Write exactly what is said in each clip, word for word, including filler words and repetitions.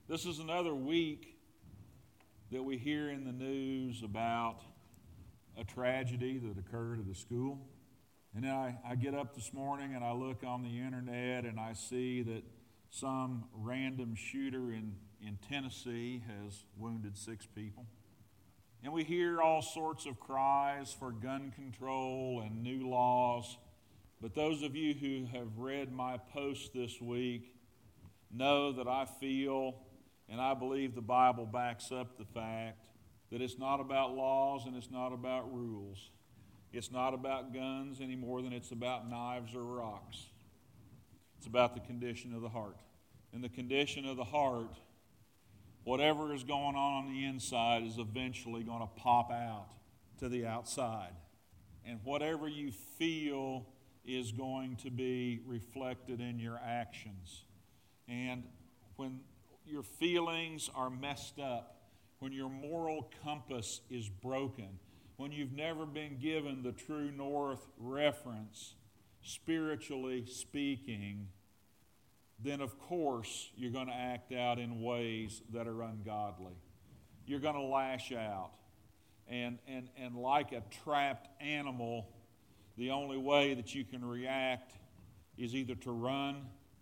This is another week that we hear in the news about a tragedy that occurred at a school. And then I, I get up this morning and I look on the internet and I see that some random shooter in, in Tennessee has wounded six people. And we hear all sorts of cries for gun control and new laws. But those of you who have read my post this week know that I feel, and I believe the Bible backs up the fact, that it's not about laws and it's not about rules. It's not about guns any more than it's about knives or rocks. It's about the condition of the heart. And the condition of the heart, whatever is going on on the inside is eventually going to pop out to the outside. And whatever you feel is going to be reflected in your actions. And when your feelings are messed up, when your moral compass is broken, when you've never been given the true north reference, spiritually speaking, then of course you're going to act out in ways that are ungodly. You're going to lash out. And, and, and like a trapped animal, the only way that you can react is either to run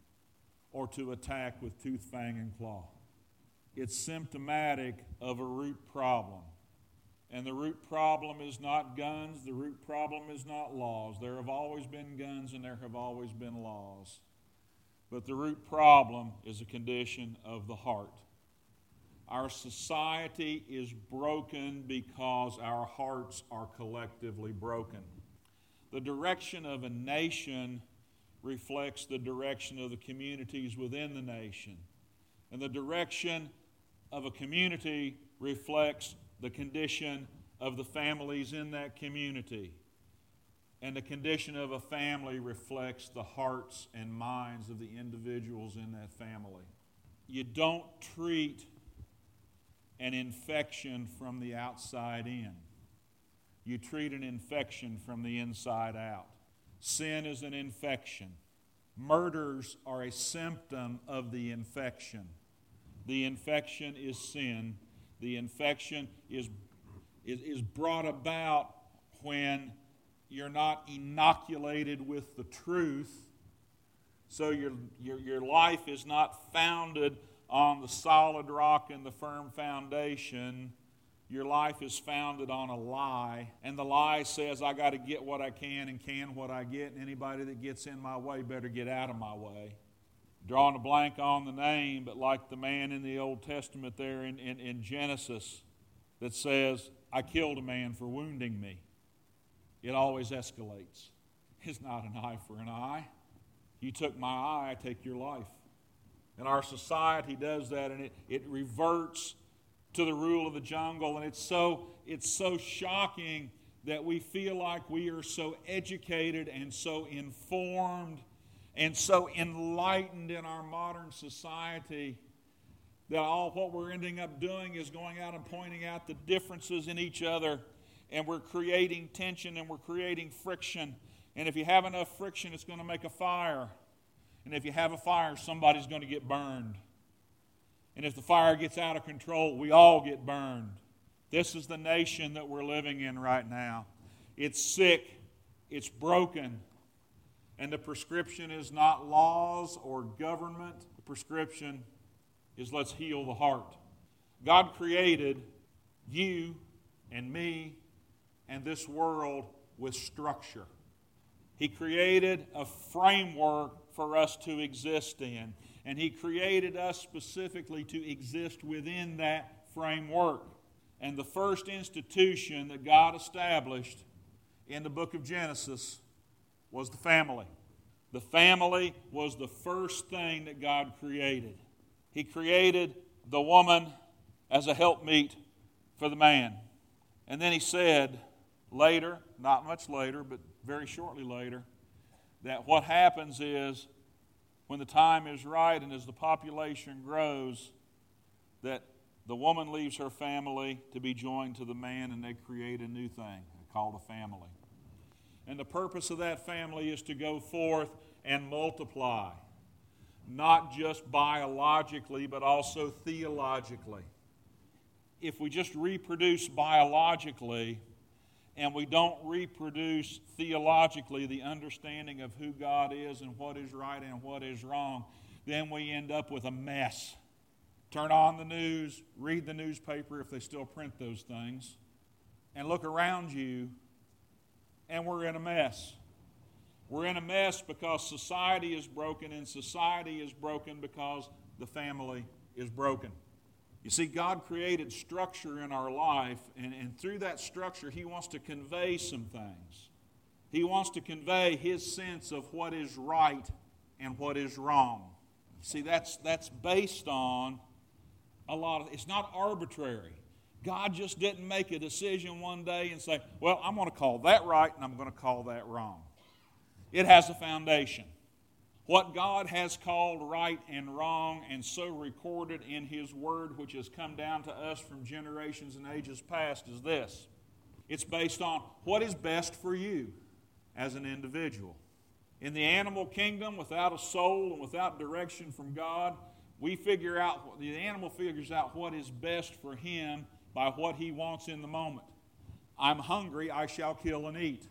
or to attack with tooth, fang, and claw. It's symptomatic of a root problem. And the root problem is not guns. The root problem is not laws. There have always been guns and there have always been laws. But the root problem is a condition of the heart. Our society is broken because our hearts are collectively broken. The direction of a nation reflects the direction of the communities within the nation. And the direction of a community reflects the condition of the families in that community. And the condition of a family reflects the hearts and minds of the individuals in that family. You don't treat an infection from the outside in. You treat an infection from the inside out. Sin is an infection. Murders are a symptom of the infection. The infection is sin. The infection is, is, is brought about when you're not inoculated with the truth. So your, your, your life is not founded on the solid rock and the firm foundation. Your life is founded on a lie. And the lie says, I got to get what I can and can what I get. And anybody that gets in my way better get out of my way. Drawing a blank on the name, but like the man in the Old Testament there in, in, in Genesis that says, I killed a man for wounding me. It always escalates. It's not an eye for an eye. You took my eye, I take your life. And our society does that, and it, it reverts to the rule of the jungle. And it's so, it's so shocking that we feel like we are so educated and so informed and so enlightened in our modern society that all what we're ending up doing is going out and pointing out the differences in each other, and we're creating tension and we're creating friction. And if you have enough friction, it's going to make a fire. And if you have a fire, somebody's going to get burned. And if the fire gets out of control, we all get burned. This is the nation that we're living in right now. It's sick. It's broken. And the prescription is not laws or government. The prescription is let's heal the heart. God created you and me and this world with structure. He created a framework for us to exist in. And He created us specifically to exist within that framework. And the first institution that God established in the book of Genesis was the family. The family was the first thing that God created. He created the woman as a helpmeet for the man. And then He said later, not much later, but very shortly later, that what happens is when the time is right and as the population grows, that the woman leaves her family to be joined to the man, and they create a new thing called a family. And the purpose of that family is to go forth and multiply. not just biologically, but also theologically. If we just reproduce biologically and we don't reproduce theologically the understanding of who God is and what is right and what is wrong, then we end up with a mess. Turn on the news, read the newspaper if they still print those things, and look around you, and we're in a mess. We're in a mess because society is broken, and society is broken because the family is broken. You see, God created structure in our life, and, and through that structure, He wants to convey some things. He wants to convey His sense of what is right and what is wrong. See, that's, that's based on a lot of, it's not arbitrary. God just didn't make a decision one day and say, well, I'm going to call that right and I'm going to call that wrong. It has a foundation. What God has called right and wrong and so recorded in His Word, which has come down to us from generations and ages past, is this. It's based on what is best for you as an individual. In the animal kingdom, without a soul and without direction from God, we figure out, the animal figures out what is best for him by what he wants in the moment. I'm hungry, I shall kill and eat.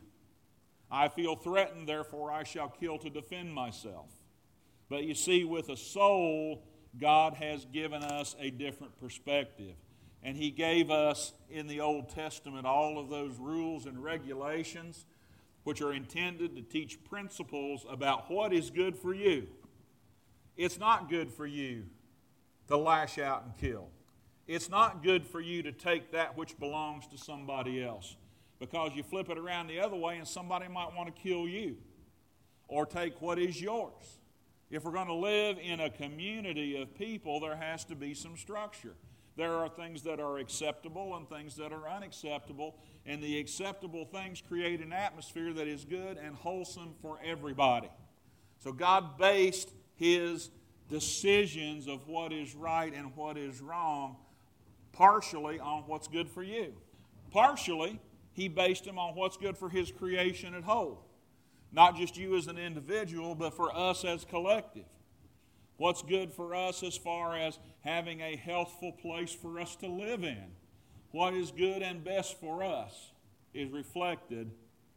I feel threatened, therefore I shall kill to defend myself. But you see, with a soul, God has given us a different perspective. And He gave us in the Old Testament all of those rules and regulations which are intended to teach principles about what is good for you. It's not good for you to lash out and kill. It's not good for you to take that which belongs to somebody else, because you flip it around the other way and somebody might want to kill you or take what is yours. If we're going to live in a community of people, there has to be some structure. There are things that are acceptable and things that are unacceptable, and the acceptable things create an atmosphere that is good and wholesome for everybody. So God based His decisions of what is right and what is wrong partially on what's good for you. Partially, He based them on what's good for His creation at whole. Not just you as an individual, but for us as collective. What's good for us as far as having a healthful place for us to live in. What is good and best for us is reflected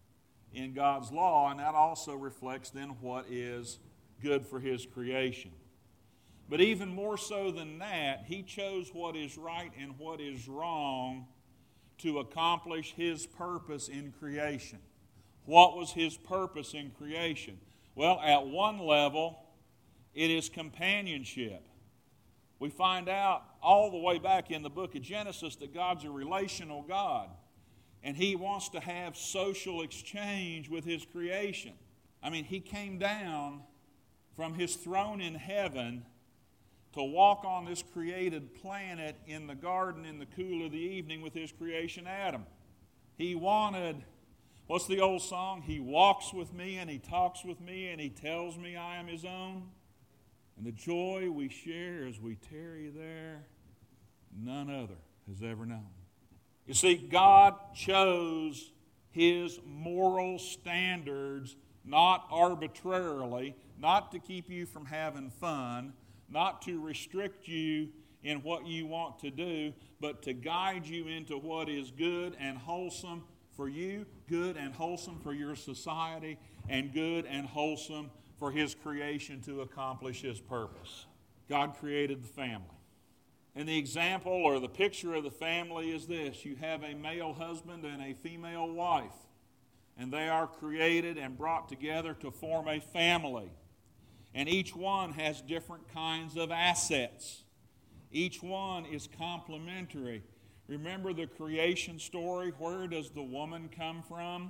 in God's law, and that also reflects then what is good for His creation. But even more so than that, He chose what is right and what is wrong to accomplish His purpose in creation. What was His purpose in creation? Well, at one level, it is companionship. We find out all the way back in the book of Genesis that God's a relational God, and He wants to have social exchange with His creation. I mean, He came down from His throne in heaven to walk on this created planet in the garden in the cool of the evening with His creation Adam. He wanted, what's the old song? He walks with me and He talks with me and He tells me I am His own. And the joy we share as we tarry there, none other has ever known. You see, God chose His moral standards not arbitrarily, not to keep you from having fun, not to restrict you in what you want to do, but to guide you into what is good and wholesome for you, good and wholesome for your society, and good and wholesome for His creation to accomplish His purpose. God created the family. And the example or the picture of the family is this. You have a male husband and a female wife, and they are created and brought together to form a family. And each one has different kinds of assets. Each one is complementary. Remember the creation story? Where does the woman come from?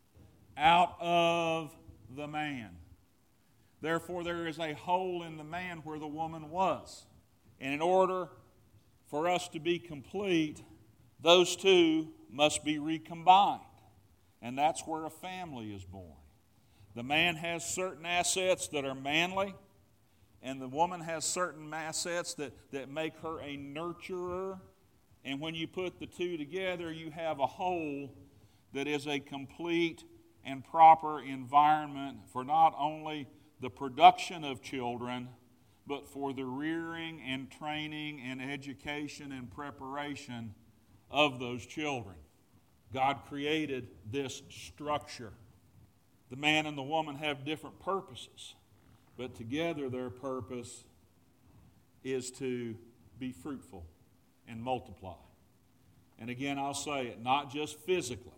Out of the man. Therefore, there is a hole in the man where the woman was. And in order for us to be complete, those two must be recombined. And that's where a family is born. The man has certain assets that are manly, and the woman has certain assets that, that make her a nurturer. And when you put the two together, you have a whole that is a complete and proper environment for not only the production of children, but for the rearing and training and education and preparation of those children. God created this structure. The man and the woman have different purposes, but together their purpose is to be fruitful and multiply. And again, I'll say it, not just physically,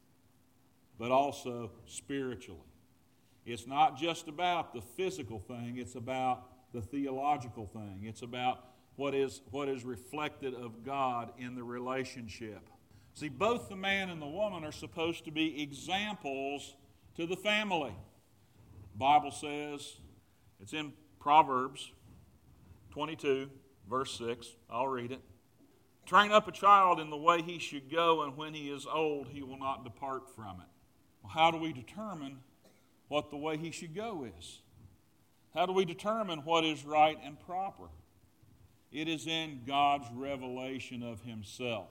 but also spiritually. It's not just about the physical thing, it's about the theological thing. It's about what is, what is reflected of God in the relationship. See, both the man and the woman are supposed to be examples to the family. The Bible says, it's in Proverbs twenty-two, verse six. I'll read it. Train up a child in the way he should go, and when he is old, he will not depart from it. Well, how do we determine what the way he should go is? How do we determine what is right and proper? It is in God's revelation of himself.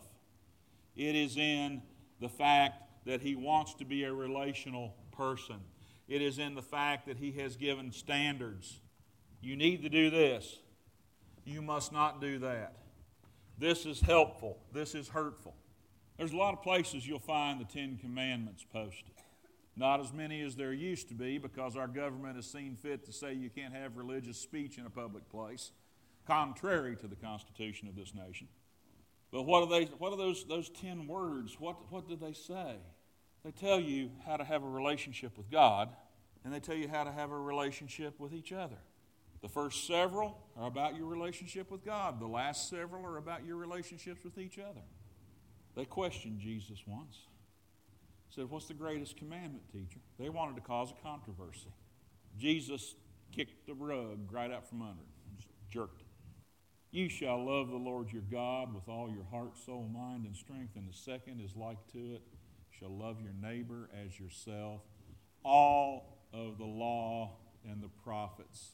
It is in the fact that he wants to be a relational person. It is in the fact that he has given standards. You need to do this. You must not do that. This is helpful. This is hurtful. There's a lot of places you'll find the Ten Commandments posted. Not as many as there used to be, because our government has seen fit to say you can't have religious speech in a public place, contrary to the Constitution of this nation. But what are they? What are those, those ten words? What, what do they say? They tell you how to have a relationship with God, and they tell you how to have a relationship with each other. The first several are about your relationship with God. The last several are about your relationships with each other. They questioned Jesus once. Said, what's the greatest commandment, teacher? They wanted to cause a controversy. Jesus kicked the rug right out from under it, just jerked it. You shall love the Lord your God with all your heart, soul, mind, and strength. And the second is like to it. You shall love your neighbor as yourself. All of the law and the prophets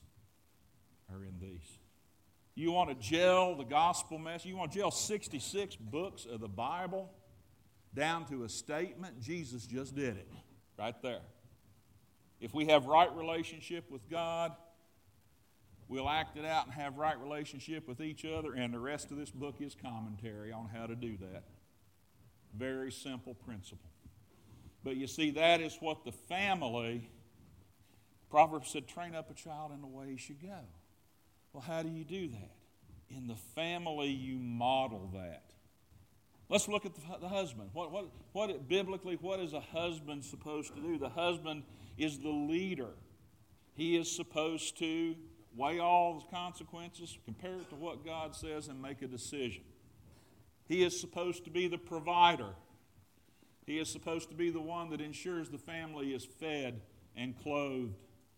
are in these. You want to gel the gospel message? You want to gel sixty-six books of the Bible down to a statement? Jesus just did it right there. If we have right relationship with God, we'll act it out and have right relationship with each other, and the rest of this book is commentary on how to do that. Very simple principle. But you see, that is what the family, Proverbs said, train up a child in the way he should go. Well, how do you do that? In the family, you model that. Let's look at the, the husband. What, what, what, biblically, what is a husband supposed to do? The husband is the leader. He is supposed to weigh all the consequences, compare it to what God says, and make a decision. He is supposed to be the provider. He is supposed to be the one that ensures the family is fed and clothed.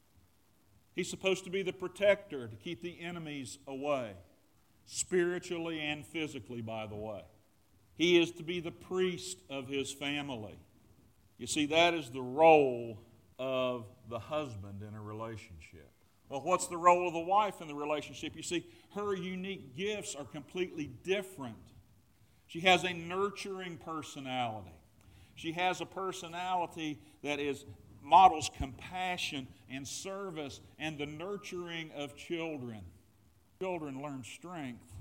He's supposed to be the protector to keep the enemies away, spiritually and physically, by the way. He is to be the priest of his family. You see, that is the role of the husband in a relationship. Well, what's the role of the wife in the relationship? You see, her unique gifts are completely different. She has a nurturing personality. She has a personality that is models compassion and service and the nurturing of children. Children learn strength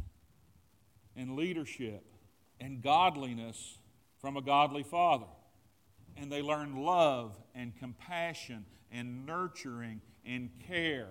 and leadership and godliness from a godly father. And they learn love and compassion and nurturing and care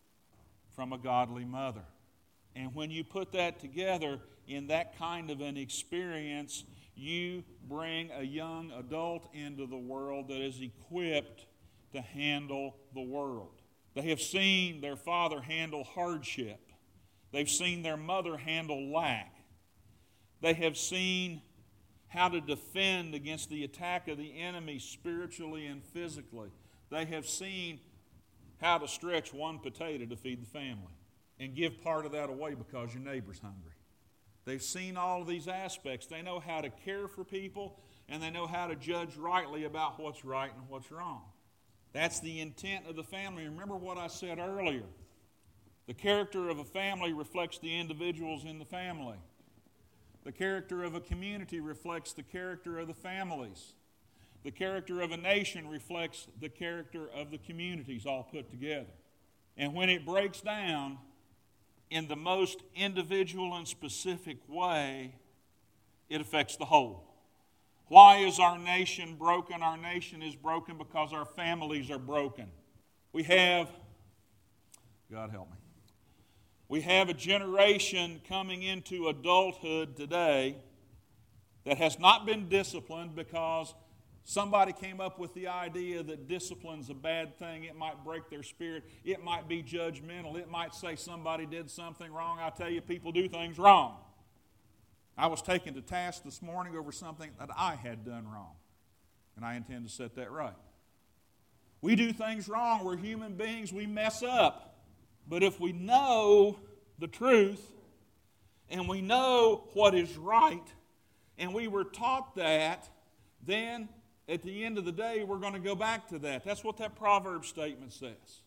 from a godly mother. And when you put that together in that kind of an experience, you bring a young adult into the world that is equipped to handle the world. They have seen their father handle hardship. They've seen their mother handle lack. They have seen how to defend against the attack of the enemy spiritually and physically. They have seen how to stretch one potato to feed the family and give part of that away because your neighbor's hungry. They've seen all of these aspects. They know how to care for people, and they know how to judge rightly about what's right and what's wrong. That's the intent of the family. Remember what I said earlier. The character of a family reflects the individuals in the family. The character of a community reflects the character of the families. The character of a nation reflects the character of the communities all put together. And when it breaks down, in the most individual and specific way, it affects the whole. Why is our nation broken? Our nation is broken because our families are broken. We have, God help me, we have a generation coming into adulthood today that has not been disciplined because somebody came up with the idea that discipline's a bad thing. It might break their spirit. It might be judgmental. It might say somebody did something wrong. I tell you, people do things wrong. I was taken to task this morning over something that I had done wrong, and I intend to set that right. We do things wrong. We're human beings. We mess up. But if we know the truth and we know what is right and we were taught that, then at the end of the day we're going to go back to that. That's what that Proverbs statement says.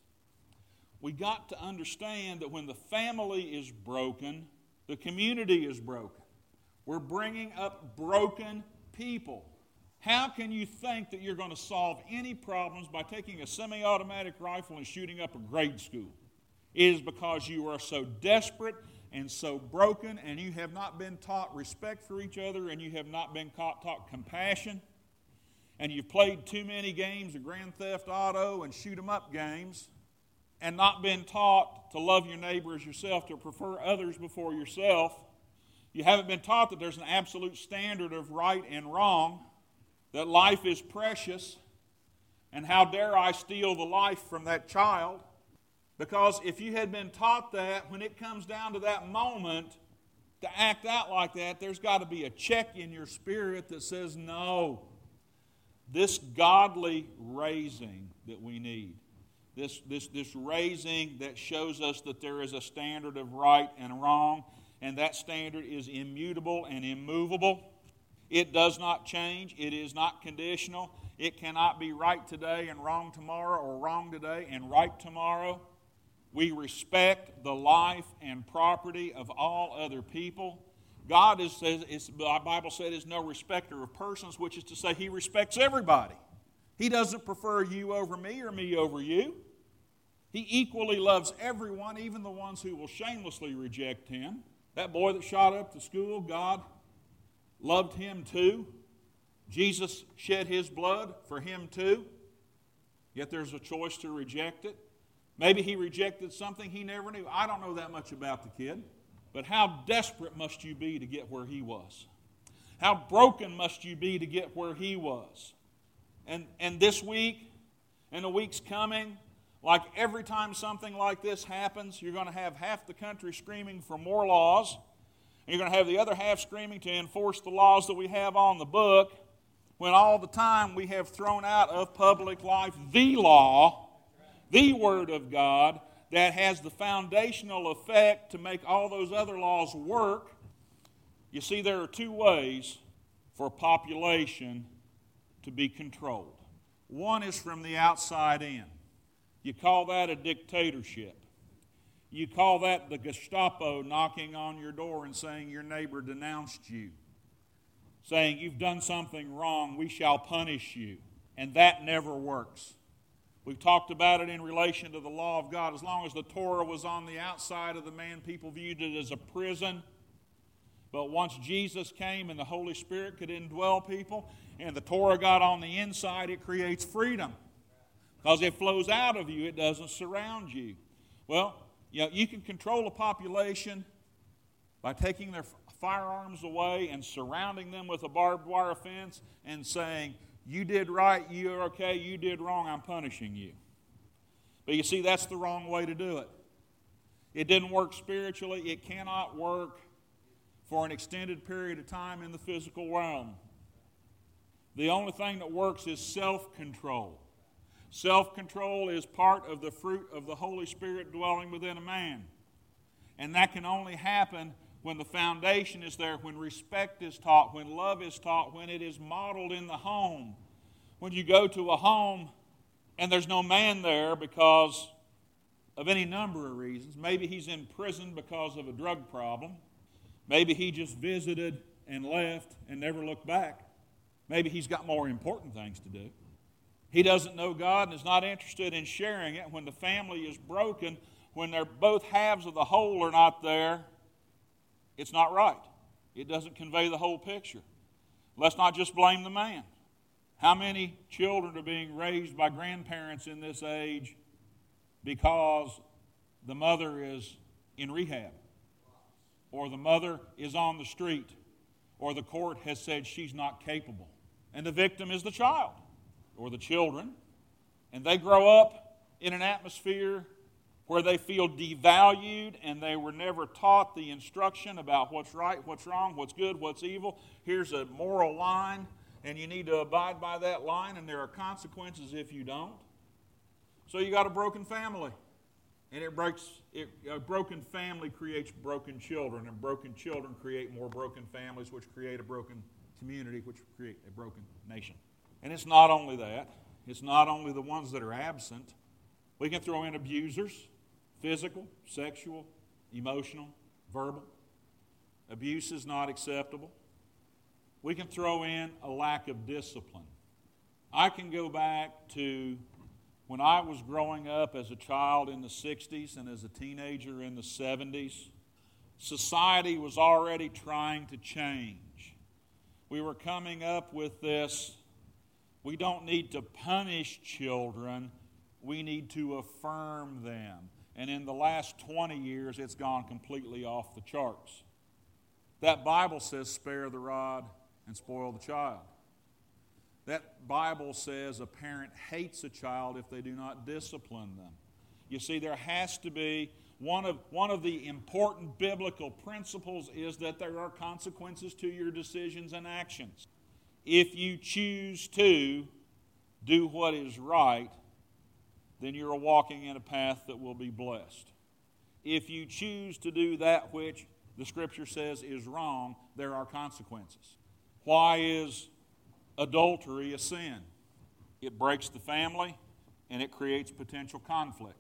We got to understand that when the family is broken, the community is broken. We're bringing up broken people. How can you think that you're going to solve any problems by taking a semi-automatic rifle and shooting up a grade school? It is because you are so desperate and so broken, and you have not been taught respect for each other, and you have not been taught, taught compassion, and you've played too many games of Grand Theft Auto and shoot-em-up games, and not been taught to love your neighbor as yourself, to prefer others before yourself. You haven't been taught that there's an absolute standard of right and wrong, that life is precious, and how dare I steal the life from that child? Because if you had been taught that, when it comes down to that moment, to act out like that, there's got to be a check in your spirit that says, no, this godly raising that we need, this, this, this raising that shows us that there is a standard of right and wrong, and that standard is immutable and immovable. It does not change. It is not conditional. It cannot be right today and wrong tomorrow, or wrong today and right tomorrow. We respect the life and property of all other people. God is, is the Bible said, is no respecter of persons, which is to say He respects everybody. He doesn't prefer you over me or me over you. He equally loves everyone, even the ones who will shamelessly reject Him. That boy that shot up the school, God loved him too. Jesus shed His blood for him too. Yet there's a choice to reject it. Maybe he rejected something he never knew. I don't know that much about the kid. But how desperate must you be to get where he was? How broken must you be to get where he was? And, and this week and the weeks coming, like every time something like this happens, you're going to have half the country screaming for more laws. And you're going to have the other half screaming to enforce the laws that we have on the book, when all the time we have thrown out of public life the law, the Word of God, that has the foundational effect to make all those other laws work. You see, there are two ways for population to be controlled. One is from the outside in. You call that a dictatorship. You call that the Gestapo knocking on your door and saying your neighbor denounced you, saying you've done something wrong, we shall punish you. And that never works. We've talked about it in relation to the law of God. As long as the Torah was on the outside of the man, people viewed it as a prison. But once Jesus came and the Holy Spirit could indwell people, and the Torah got on the inside, it creates freedom. Because it flows out of you, it doesn't surround you. Well, you know, you can control a population by taking their firearms away and surrounding them with a barbed wire fence and saying, you did right, you're okay, you did wrong, I'm punishing you. But you see, that's the wrong way to do it. It didn't work spiritually. It cannot work for an extended period of time in the physical realm. The only thing that works is self-control. Self-control is part of the fruit of the Holy Spirit dwelling within a man. And that can only happen when the foundation is there, when respect is taught, when love is taught, when it is modeled in the home. When you go to a home and there's no man there because of any number of reasons. Maybe he's in prison because of a drug problem. Maybe he just visited and left and never looked back. Maybe he's got more important things to do. He doesn't know God and is not interested in sharing it. When the family is broken, when they're both halves of the whole are not there, it's not right. It doesn't convey the whole picture. Let's not just blame the man. How many children are being raised by grandparents in this age because the mother is in rehab, or the mother is on the street, or the court has said she's not capable, and the victim is the child or the children, and they grow up in an atmosphere where they feel devalued and they were never taught the instruction about what's right, what's wrong, what's good, what's evil. Here's a moral line, and you need to abide by that line, and there are consequences if you don't. So you got a broken family, and it breaks. It, a broken family creates broken children, and broken children create more broken families, which create a broken community, which create a broken nation. And it's not only that. It's not only the ones that are absent. We can throw in abusers, physical, sexual, emotional, verbal. Abuse is not acceptable. We can throw in a lack of discipline. I can go back to when I was growing up as a child in the sixties and as a teenager in the seventies. Society was already trying to change. We were coming up with this, we don't need to punish children, we need to affirm them. And in the last twenty years, it's gone completely off the charts. That Bible says, spare the rod and spoil the child. That Bible says a parent hates a child if they do not discipline them. You see, there has to be, one of, one of the important biblical principles is that there are consequences to your decisions and actions. If you choose to do what is right, then you're walking in a path that will be blessed. If you choose to do that which the Scripture says is wrong, there are consequences. Why is adultery a sin? It breaks the family and it creates potential conflict.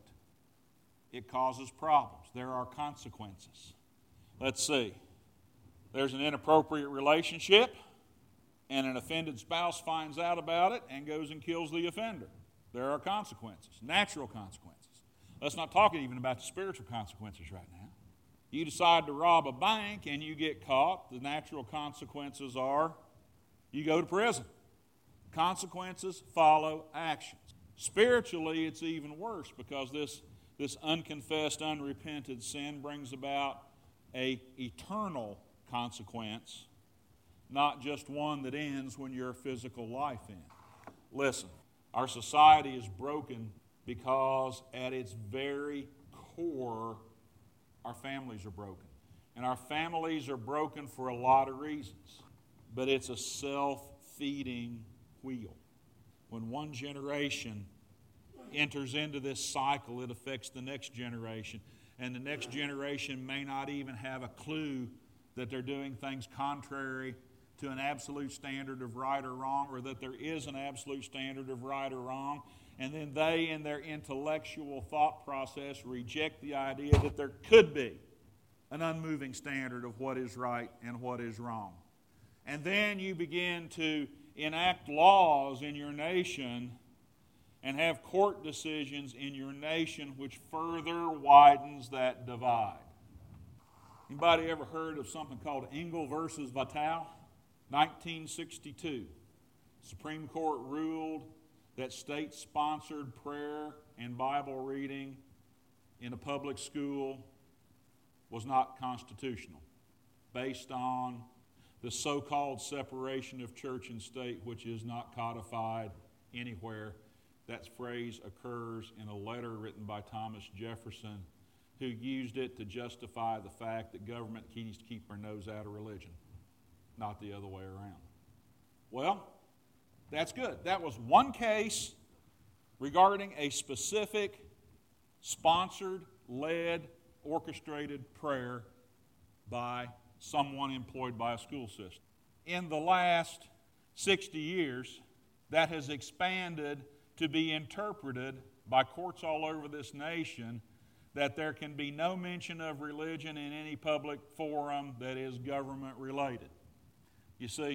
It causes problems. There are consequences. Let's see. There's an inappropriate relationship, and an offended spouse finds out about it and goes and kills the offender. There are consequences, natural consequences. Let's not talk even about the spiritual consequences right now. You decide to rob a bank and you get caught. The natural consequences are you go to prison. Consequences follow actions. Spiritually, it's even worse because this, this unconfessed, unrepented sin brings about an eternal consequence, not just one that ends when your physical life ends. Listen. Our society is broken because at its very core, our families are broken. And our families are broken for a lot of reasons. But it's a self-feeding wheel. When one generation enters into this cycle, it affects the next generation. And the next generation may not even have a clue that they're doing things contrary to an absolute standard of right or wrong, or that there is an absolute standard of right or wrong, and then they, in their intellectual thought process, reject the idea that there could be an unmoving standard of what is right and what is wrong. And then you begin to enact laws in your nation and have court decisions in your nation which further widens that divide. Anybody ever heard of something called Engel versus Vitale? nineteen sixty-two, Supreme Court ruled that state-sponsored prayer and Bible reading in a public school was not constitutional, based on the so-called separation of church and state, which is not codified anywhere. That phrase occurs in a letter written by Thomas Jefferson, who used it to justify the fact that government needs to keep their nose out of religion, not the other way around. Well, that's good. That was one case regarding a specific sponsored, led, orchestrated prayer by someone employed by a school system. In the last sixty years, that has expanded to be interpreted by courts all over this nation that there can be no mention of religion in any public forum that is government related. You see,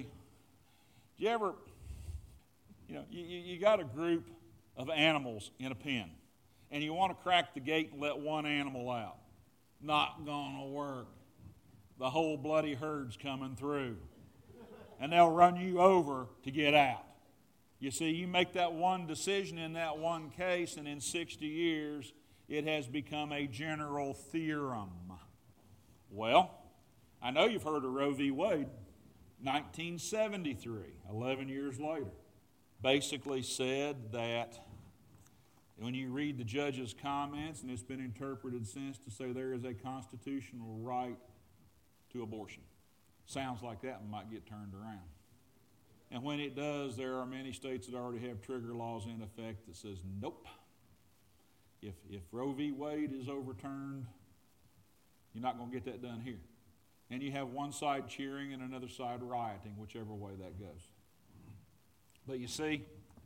you ever, you know, you, you got a group of animals in a pen, and you want to crack the gate and let one animal out. Not going to work. The whole bloody herd's coming through. And they'll run you over to get out. You see, you make that one decision in that one case, and in sixty years, it has become a general theorem. Well, I know you've heard of Roe v. Wade. nineteen seventy-three, eleven years later, basically said that when you read the judge's comments, and it's been interpreted since to say there is a constitutional right to abortion. Sounds like that might get turned around. And when it does, there are many states that already have trigger laws in effect that says, nope. If, if Roe v. Wade is overturned, you're not going to get that done here. And you have one side cheering and another side rioting, whichever way that goes. But you see,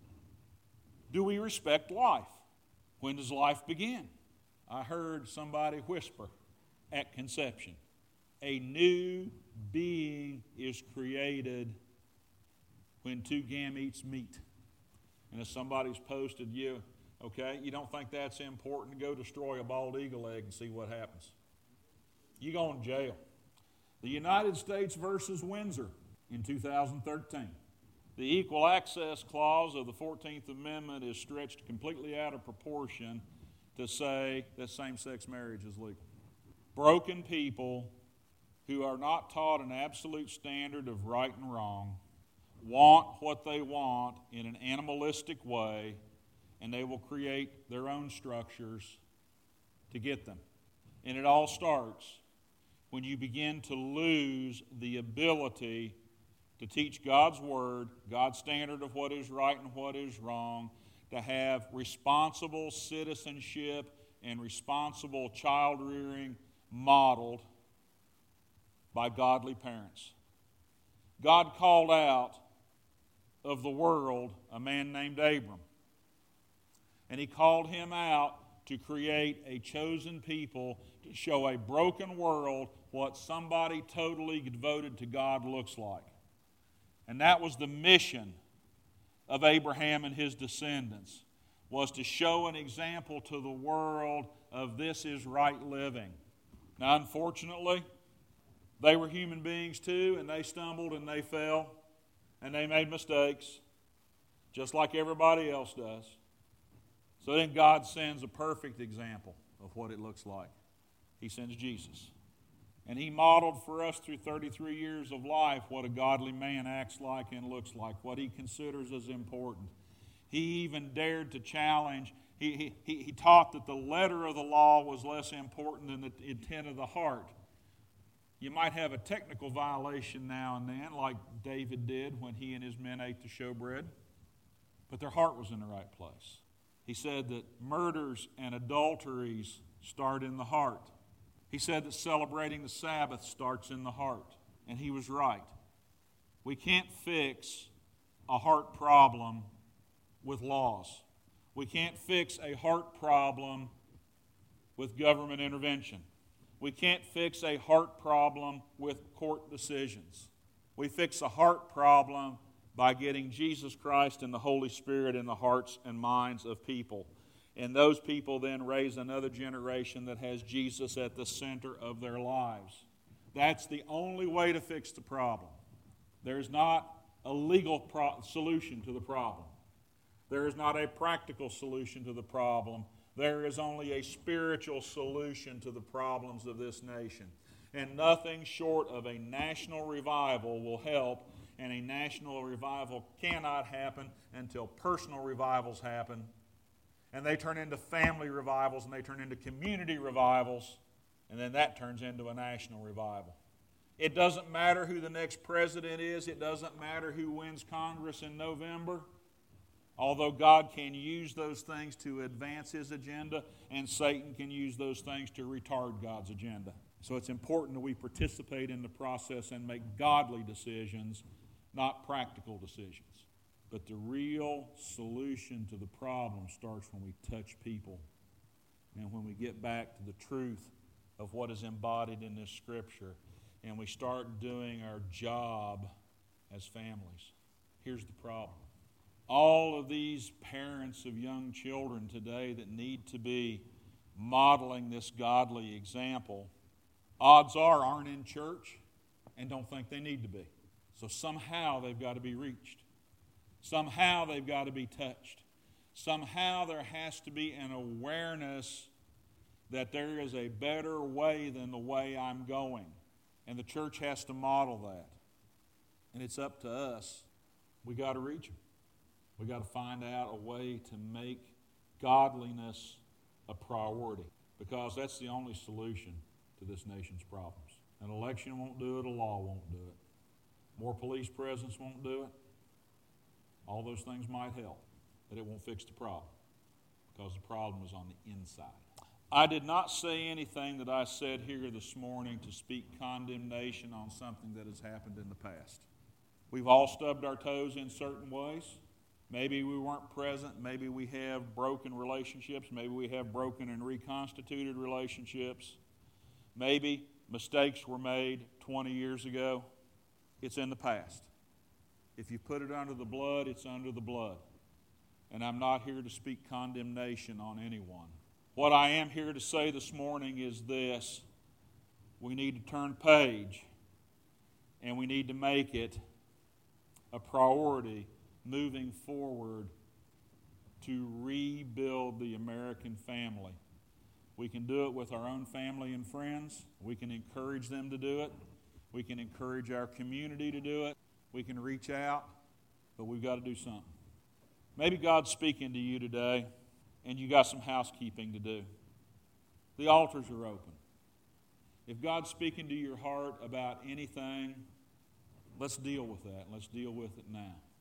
do we respect life? When does life begin? I heard somebody whisper at conception, a new being is created when two gametes meet. And if somebody's posted you, okay, you don't think that's important, go destroy a bald eagle egg and see what happens. You go in jail. The United States versus Windsor in two thousand thirteen. The Equal Access Clause of the fourteenth Amendment is stretched completely out of proportion to say that same-sex marriage is legal. Broken people who are not taught an absolute standard of right and wrong want what they want in an animalistic way, and they will create their own structures to get them. And it all starts when you begin to lose the ability to teach God's Word, God's standard of what is right and what is wrong, to have responsible citizenship and responsible child rearing modeled by godly parents. God called out of the world a man named Abram. And he called him out to create a chosen people to show a broken world what somebody totally devoted to God looks like. And that was the mission of Abraham and his descendants, was to show an example to the world of this is right living. Now, unfortunately, they were human beings too, and they stumbled and they fell, and they made mistakes, just like everybody else does. So then God sends a perfect example of what it looks like. He sends Jesus. And he modeled for us through thirty-three years of life what a godly man acts like and looks like, what he considers as important. He even dared to challenge, he, he, he taught that the letter of the law was less important than the intent of the heart. You might have a technical violation now and then, like David did when he and his men ate the showbread, but their heart was in the right place. He said that murders and adulteries start in the heart. He said that celebrating the Sabbath starts in the heart, and he was right. We can't fix a heart problem with laws. We can't fix a heart problem with government intervention. We can't fix a heart problem with court decisions. We fix a heart problem by getting Jesus Christ and the Holy Spirit in the hearts and minds of people. And those people then raise another generation that has Jesus at the center of their lives. That's the only way to fix the problem. There's not a legal pro- solution to the problem. There is not a practical solution to the problem. There is only a spiritual solution to the problems of this nation. And nothing short of a national revival will help, and a national revival cannot happen until personal revivals happen. And they turn into family revivals, and they turn into community revivals, and then that turns into a national revival. It doesn't matter who the next president is. It doesn't matter who wins Congress in November. Although God can use those things to advance His agenda, and Satan can use those things to retard God's agenda. So it's important that we participate in the process and make godly decisions, not practical decisions. But the real solution to the problem starts when we touch people and when we get back to the truth of what is embodied in this Scripture and we start doing our job as families. Here's the problem. all of these parents of young children today that need to be modeling this godly example, odds are aren't in church and don't think they need to be. So somehow they've got to be reached. Somehow they've got to be touched. Somehow there has to be an awareness that there is a better way than the way I'm going. And the church has to model that. And it's up to us. We got to reach them. We got to find out a way to make godliness a priority, because that's the only solution to this nation's problems. An election won't do it. A law won't do it. More police presence won't do it. All those things might help, but it won't fix the problem, because the problem is on the inside. I did not say anything that I said here this morning to speak condemnation on something that has happened in the past. We've all stubbed our toes in certain ways. Maybe we weren't present. Maybe we have broken relationships. Maybe we have broken and reconstituted relationships. Maybe mistakes were made twenty years ago. It's in the past. If you put it under the blood, it's under the blood. And I'm not here to speak condemnation on anyone. What I am here to say this morning is this: we need to turn page, and we need to make it a priority moving forward to rebuild the American family. We can do it with our own family and friends. We can encourage them to do it. We can encourage our community to do it. We can reach out, but we've got to do something. Maybe God's speaking to you today, and you got some housekeeping to do. The altars are open. If God's speaking to your heart about anything, let's deal with that. Let's deal with it now.